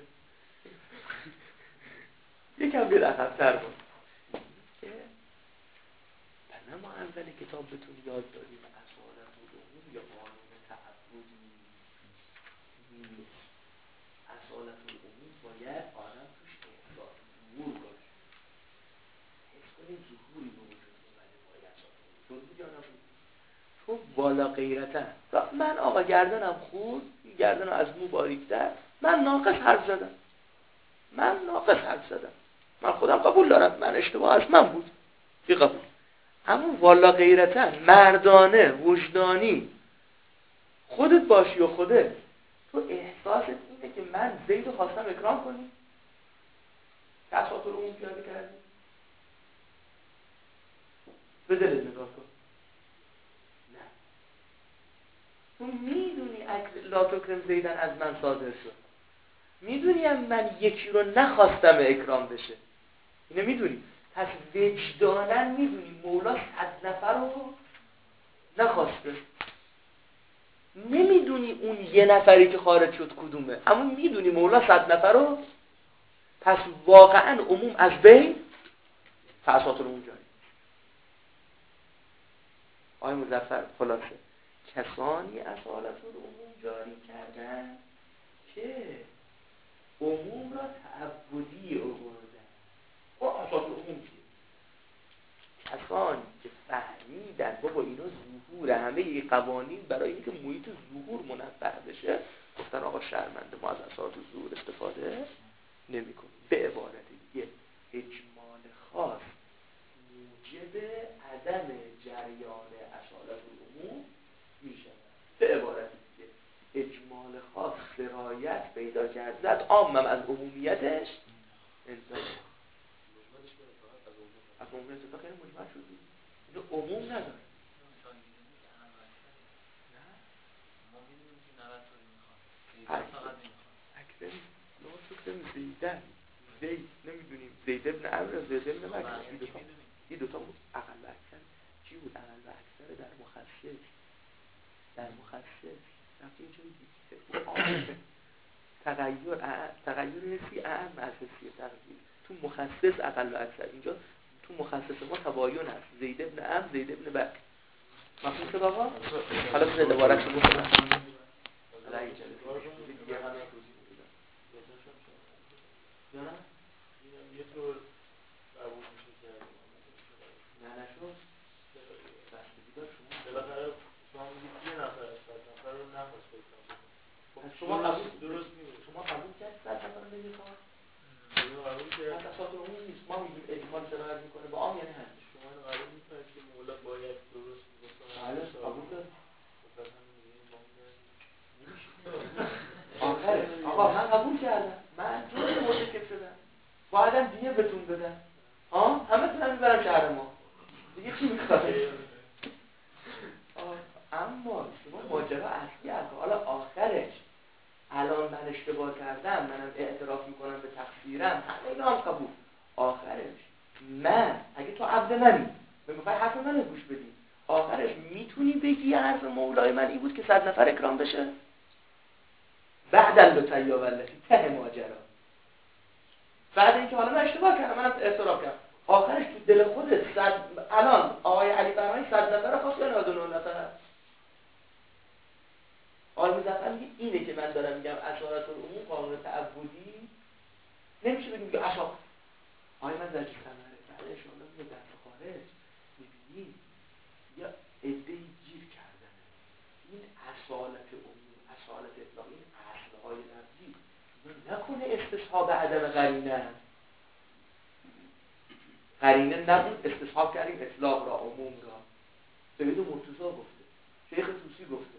یکم بیر عقب تر بود که بنا ما اول کتاب بتون یاد داریم اصالت العموم یا قانون تعبدی نیست. اصالت العموم باید آدم توش احساس ظهور باشه، حس کنیم ظهوری به وجود اومده باید اصالت العموم بود یا نبود. تو بالا غیرتن من آقا گردنم خورد، گردنم از مو باریک‌تر، من ناقص حرف زدم، من ناقص حرف زدم، من خودم قبول دارم من اشتباه از من بود بی قبول. اما والا غیرتن مردانه وجدانی خودت باشی و خودت تو احساست اینه که من زید رو خواستم اکرام کنی که اساطیر العموم پیاده کردی به دلت نگاه کن. نه تو میدونی اکر لا تکرم زیدن از من صادر شد، میدونیم من یکی رو نخواستم اکرام بشه، اینو میدونی. پس وجدانن میدونی مولا صد نفر رو نخواسته، نمیدونی اون یه نفری که خارج شد کدومه، اما میدونی مولا صد نفر رو. پس واقعا عموم از بین اساطیر العموم جاری. آقای مظفر خلاصه کسانی اساطیر العموم جاری کردن که عموم را تعبدی آوردن. او اساطیر العموم چیه؟ کسانی که فهمیدن بابا اینا ظهور همه ی قوانین برای اینکه محیط ظهور منبع بشه، گفتن آقا شرمنده ما از اساطیر ظهور استفاده نمی‌کنیم. به عبارت دیگه اجمال خاص موجب عدم جریان اصالت العموم میشه. به عبارت دیگه اجمال خاص سرایت پیدا کرد زد عامم از عمومیتش انتظار از عمومیت تا خیلی مجمل شد اینو عموم نداره. اکرم لا تکرم زیدن زید نمیدونیم زید ابن عمرو زید ابن مکر این دوتا این دوتا بود. اقل و اکثر چی بود؟ اقل و اکثر در مخصص در مخصص رفتی اینجا دیگه تغییر تغییر حسی اعم از حسی تغییر تو مخصص اقل و اکثر. اینجا تو مخصص ما تباین هست. زید ابن عمرو زید ابن بکر مفهوم شد آقا؟ حالا بذارید عبارت رو بخونم. حالا این جلسه دیگه هم توضیح میدم. یا نه؟ یه طور قبول میشه کرد. نه نشد. شما قبول درست نیست. شما قبول کردید صد نفر بگید ها؟ شما قبول کردید اساس عموم نیست. ما میگیم اجمال سرایت میکنه با عام یعنی همین. شما قبول میکنید که مولا باید درست بکنه. بله قبول دارم. بعد هم میگیم ما نمیشه. آخه آقا من قبول کردم. من جوری مرتکب شدم. بعدم دیگه بهتون بدم. ها؟ همه تونم میبرم شهر ما. دیگه چی میخواد؟ اما شما ماجرا اصلی هست. حالا آخرش الان من اشتباه کردم، منم اعتراف میکنم به تقصیرم، همه اینا هم قبول. آخرش من اگه تو عبد منی میخوای حرف منو گوش بدی، آخرش میتونی بگی حرف مولای من این بود که صد نفر اکرام بشه بعدن به تیا ولتی ته ماجرا. بعد اینکه حالا من اشتباه کردم، منم اعتراف کردم، آخرش تو دل خودت صد الان آقای علی فرمانی صد نفر خواست یا نود و نه نفر. آل مزفر میگه اینه که من دارم میگم اشارت العموم قانون تعبدی نمیشه بگیم که اشار آقای من در چه سمره بله شما میگه در خارج میبینید یا عده‌ای گیر کردنه این اصالت عموم اصالت اطلاق این اصلهای لفظی نکنه استصحاب عدم قرینه قرینه نبود استصحاب کردیم اطلاق را عموم را سید مرتضی گفته شیخ طوسی گفته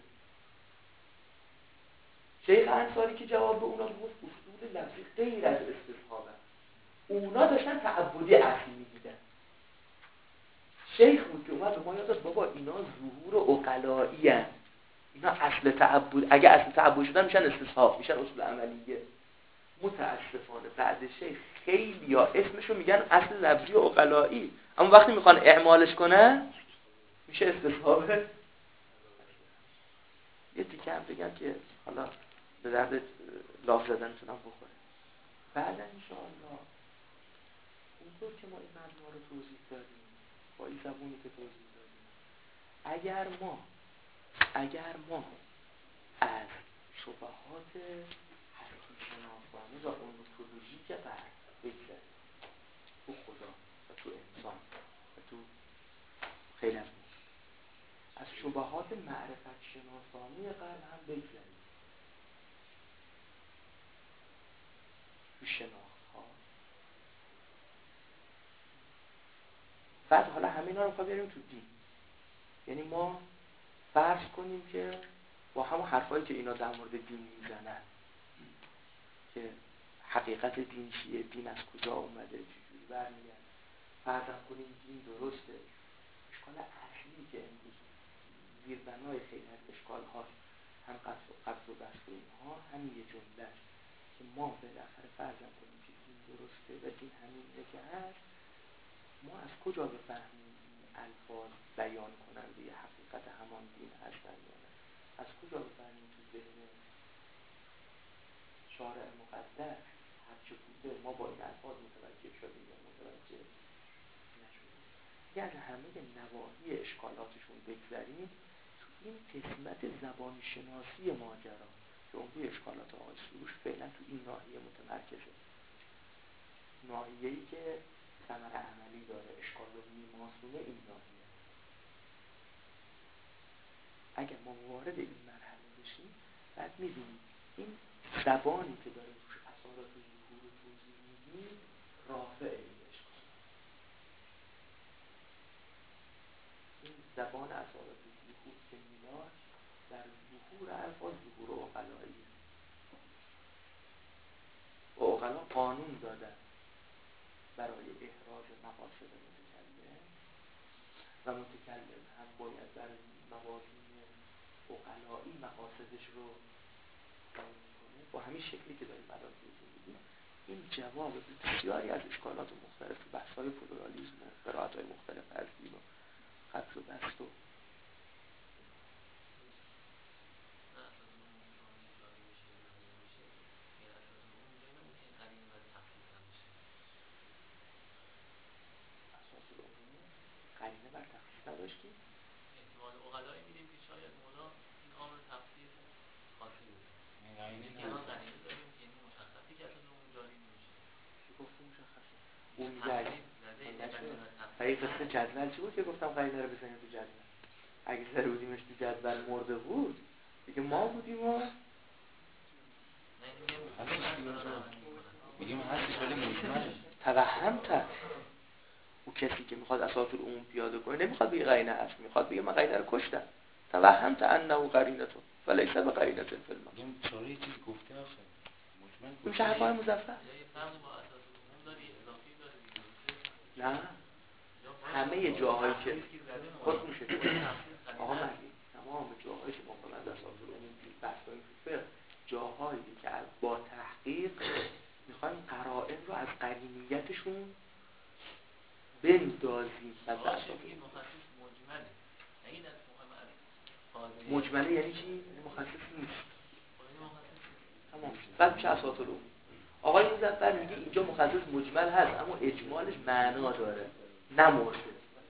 شیخ انصاری که جواب به اونا گفت اصول لفظی غیر از استصحابه اونا داشتن تعبدی اصلی میدیدن. شیخ بود که اومد به ما یاد داد بابا اینا ظهور عقلایی هستند، اینا اصل تعبد، اگه اصل تعبد شدن میشن استصحاب، میشن اصول عملیه. متاسفانه بعد شیخ خیلی یا اسمشو میگن اصل لفظی و عقلایی، اما وقتی میخوان اعمالش کنن میشه استصحاب. یه تیکه هم بگم که حالا به درد لاف زدنتونم بخوره. بعد انشاءالله اونطور که ما این مبنا رو توضیح دادیم با این زبونی که توضیح دادیم، اگر ما اگر ما از شبهات هستی شناسانه و اونتولوژیک غرب بگذاریم تو خدا و تو انسان و تو خیلی از از شبهات معرفت شناسانی غرب هم بگذاریم تو شناخت ها، بعد حالا همه اینا رو می‌خوایم بیاریم تو دین. یعنی ما فرض کنیم که با همون حرفایی که اینا در مورد دین میزنن که حقیقت دین چیه، دین از کجا اومده، چجوری برمیگرده، فرض کنیم دین درسته. اشکال اصلی که امروز زیربنای خیلی از اشکال ها هم قبض و قبض و بسط و اینها همین یه جمله است که ما بالاخره فرض کنیم که دین درسته و دین همینه که هست. ما از کجا بفهمیم این الفاظ بیان کننده حقیقت همان دین هستن یا نه؟ از کجا بفهمیم تو ذهن شارع مقدس هرچه بوده ما با این الفاظ متوجه شدیم یا متوجه نشدیم؟ یه از همه نواحی اشکالاتشون بگذاریم تو این قسمت زبان شناسی ماجرا که عمده اشکالات آقای سروش فعلا تو این ناحیه متمرکزه، ناحیه‌ای که ثمر عملی داره، اشکال و نیماسونه این ناحیه. اگر ما وارد این مرحله بشیم بعد می‌بینیم این زبانی که داره روش اثرات ظهور و توضیح میدیم رافع این اشکال. این زبان اثرات ظهور که میاد در ظهور الفاظ ظهور عقلایی و عقلا قانون دادن برای احراز مقاصد متکلم و متکلم هم باید در موازین عقلایی مقاصدش رو بیان کنه. با همین شکلی که داریم الان توضیح میدیم این جواب بسیاری از اشکالات مختلف تو بحث‌های پلورالیسم و قرائت‌های مختلف از دین و قبض و بسط و قرینه بر تخصیص نداشتیم. احتمال عقلایی میدیم که شاید مولا این امر تفسیر خاصی بده. یعنی الان قرینه داریم که یعنی مشخصی که اصلا اون جاری نمیشه. چی گفتم مشخصه؟ اون جاری نشه. این قصه جدول چی بود که گفتم قرینه رو بزنیم تو جدول؟ اگه زده بودیمش تو جدول مرده بود دیگه ما بودیم و میگیم هستش ولی مجمله. توهم تر. او کسی که میخواد اساس العموم پیاده کنه نمیخواد بگه قرینه هست، میخواد بگه من قرینه رو کشتم. توهم تا انه قرینتون ولیس بقرینه فی المعنی. میگیم چاره یه چیزی گفته آخه مجمل اون میشه حرفای مظفر. یه فرقی با اساس العموم داره، اضافی داره. نه همه جاهایی که خود میشه آقا من تمام جاهایی که ما از اساس العموم بحث کنیم فقه، جاهایی که با تحقیق میخوایم قرائن رو از قرینیتشون بندازیم از اساس مجمله. یعنی چی؟ مخصص نیست. تمام شد. بعد میشه اساس العموم. آقای مظفر میگه اینجا مخصص مجمل هست اما اجمالش معنا داره نه مرده.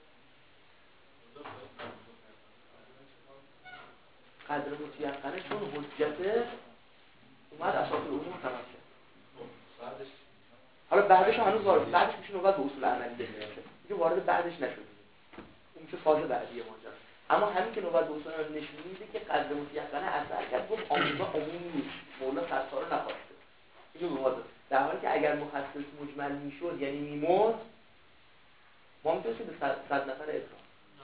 قدر متیقنه چون حجته اومد اساس العموم رو خراب کرد. حالا بعدش هنوز وارد بعدش میشه نوبت به اصول عملیه میشه. دیگه وارد بعدش نشد. اون میشه فاز بعدی ماجرا. اما همین که نوبت به اصول عملیه نشون میده که قدر متیقنه اثر کرد، گفت آموزا عموم نیست. مولا ستاره نخواسته. اینو به ما داد. در حالی که اگر مخصص مجمل میشد یعنی میمرد ما میتونستیم به صد نفر اکرام.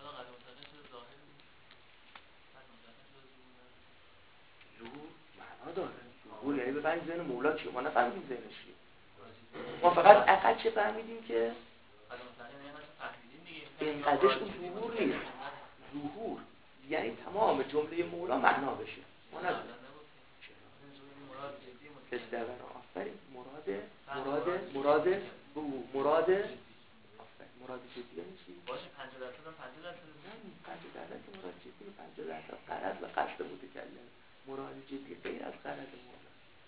ظهور معنا داره. ظهور یعنی بفهمیم ذهن مولا چیه. ما نفهمیدیم ذهنش چیه. ما فقط اقل چه فهمیدیم که اینقدرش اون ظهور نیست. ظهور یعنی تمام جمله مولا معنا بشه. ما نداریم. کسدوران آفرین مراد مراد مراد بگو مراد آفرین مراد جدی یعنی چی؟ باشه پنجاه درصد هم پنجاه درصد نه پنجاه درصد که مراد جدی پنجاه درصد غرض و قصد متکلم. مراد جدی غیر از غرض مولا.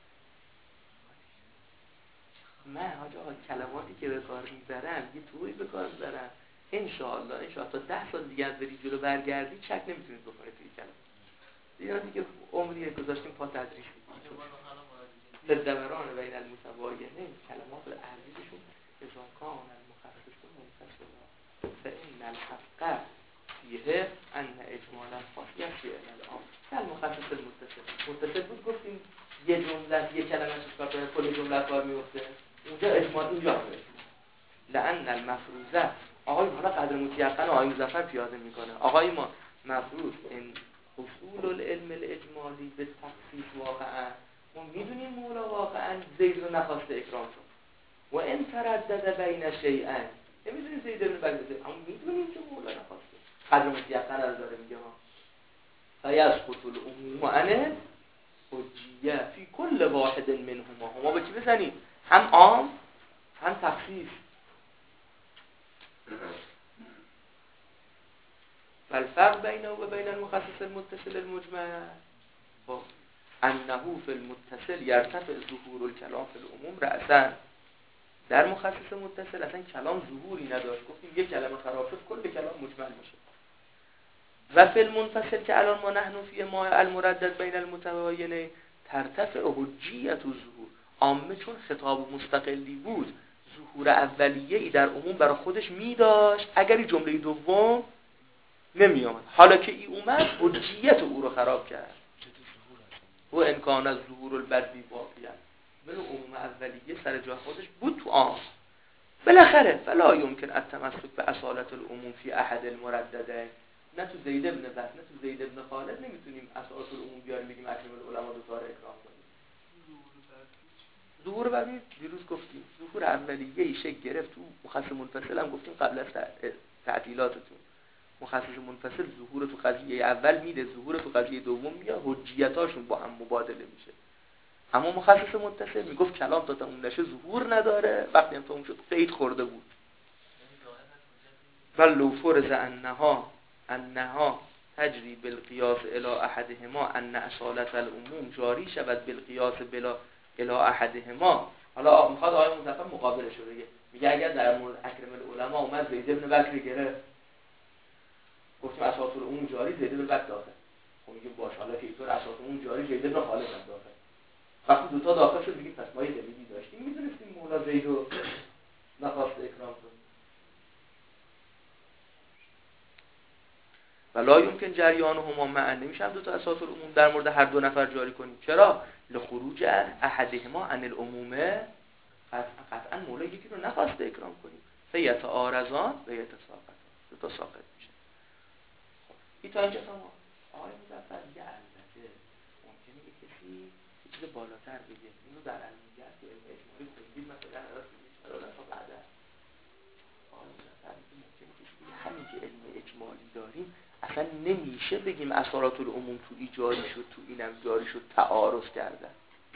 من حاج آقا کلماتی که به کار میبرم یه طوری به کار میبرم ان شاء الله ان شاء الله تا ده سال دیگه از بری جلو برگردی چک نمیتونید بکنید توی کلمه. دیگه دیگه عمری گذاشتیم پا تدریس للدوران بین المتباینین کلمات عزیزشون اذا کان المخصص منفصلا فإن الحق فیه ان اجمال الخاص یفی العام. المخصص المتصل متصل بود گفتیم یه جمله یه کلمه چیکار کنه کل جمله کار میفته. اونجا اجمال اینجا هست. لأن المفروضه آقای حالا قدر متیقن آقای مظفر پیاده میکنه. آقای ما مفروض این اصول العلم الاجمالی به تخصیص واقعا ما میدونیم مولا واقعا زید رو نخواسته اکرام شد و این تردد بین شیئن نمیدونیم زید رو بگذاره اما میدونیم که مولا نخواسته. قدر متیقن رو داره میگه ها فیسقط العموم عن حجیه فی کل واحد منهما. هما به چی بزنیم؟ هم عام هم تخصیص. فالفرق بینه و بین المخصص المتصل المجمل با انه فی المتصل یرتفع ظهور الکلام فی العموم رأسا. در مخصص متصل اصلا کلام ظهوری نداشت. گفتیم یک کلمه خراب شد کل کلام مجمل میشه. و فی المنفصل که الان ما نحن فی ما المردد بین المتباینین ترتفع حجیت الظهور. عامه چون خطاب مستقلی بود ظهور اولیه ای در عموم برای خودش می داشت اگر این جمله دوم نمی آمد. حالا که ای اومد حجیت او رو خراب کرد. و امکان از ظهور البدی باقیه ولی عموم اولیه سر جای خودش بود تو عام. بالاخره فلا یمکن التمسک به اصالت العموم فی احد المرددین. نه تو زید ابن بس نه تو زید ابن خالد نمیتونیم اصالت العموم بیاریم بگیم اکرم العلماء دو تا رو اکرام کنیم. ظهور بعدی دیروز گفتیم ظهور اولیه ای شکل گرفت تو مخصص منفصل هم گفتیم قبل از تعطیلاتتون. مخصص منفصل ظهور تو قضیه اول میده ظهور تو قضیه دوم میاد حجیتاشون با هم مبادله میشه. اما مخصص متصل میگفت کلام تا تموم نشه ظهور نداره وقتی هم تموم شد قید خورده بود. ولو فرض انها انها تجری بالقیاس الى احدهما ان اصالت العموم جاری شود بالقیاس بلا الى احدهما. حالا میخواد آقای مظفر مقابلش رو بگه. میگه اگر در مورد اکرم العلماء اومد زید ابن بکر گرفت گفتیم اساس العموم جاری زید ابن بکر داخل. خب میگه باشه حالا که اینطور اساس العموم جاری زید ابن خالد هم داخل. وقتی دو تا داخل شد میگه پس ما یه دلیلی داشتیم میدونستیم مولا زید رو نخواست اکرام کنه. و لا یمکن جریان هما معا، نمیشن دو تا اساس العموم در مورد هر دو نفر جاری کنیم. چرا؟ لخروج احدهما عن العموم، قطعا مولا یکی رو نخواسته اکرام کنیم. فیتعارضان و یتساقطان، دو تا ساقط میشه. خب این تا اینجا تمام. آقای مظفر یه البته ممکنه یه کسی یه چیز بالاتر بگه، اینو در علمیت که علم اجمالی خوندید مثلا در حالت چرا تا بعدا آقای مظفر ممکنه کسی بگه همین که علم اجمالی داریم اصلا نمیشه بگیم اثرات العموم تو ای جاری شد تو اینم جاری شد تعارض کردن.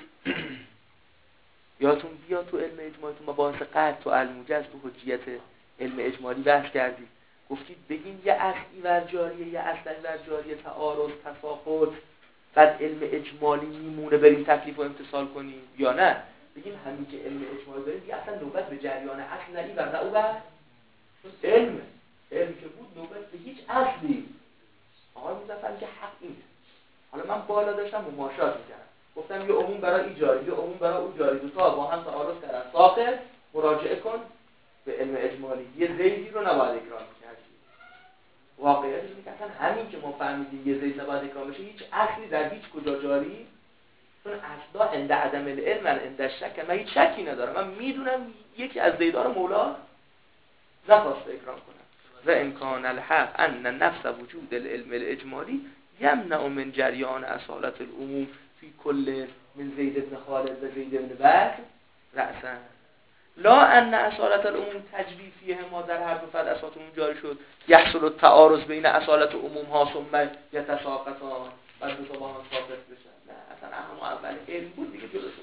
یادتون بیا تو علم اجمالی تو مباحث قطع تو الموجز تو حجیت علم اجمالی بحث کردید، گفتید بگیم یه اصلی ور جاریه یه اصلی ور جاریه تعارض تساقط، بعد علم اجمالی میمونه بریم تکلیف و امتصال کنیم، یا نه بگیم همین که علم اجمالی داریم دیگه اصلا نوبت به جریان اصل ندی و نه او بر علم علم که بود نوبت به هیچ اصلی. آقای مظفر که حق اینه. حالا من بالا داشتم مماشات میکردم، گفتم یه عموم برای ای جاری یه عموم برای او جاری، دو تا با هم تعارض کردن، ساقط مراجعه کن به علم اجمالی، یه زیدی رو نباید اکرام می‌کردی. واقعیت اینه که اصلا همین که ما فهمیدیم یه زید نباید اکرام بشه هیچ اصلی در هیچ کجا جاری، چون اصلا عند عدم العلم من عند شک، من هیچ شکی ندارم، من میدونم یکی از زیدها رو مولا نخواسته اکرام کنه. و امکان الحق ان نفس وجود العلم الاجمالی یمنع من جریان اصالت العموم فی کل من زید بن خالد و زید بن بکر رأسا لا ان اصالت العموم تجری فیه ما در هر دو فرد اساس العموم جاری شد یحصل التعارض بین اصالت العموم ها ثم یتساقطان و دو تا با هم ساقط بشن. نه اصلا اهم اول علم بود دیگه جلوشون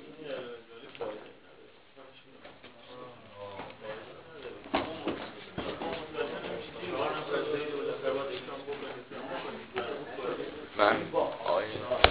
من آیه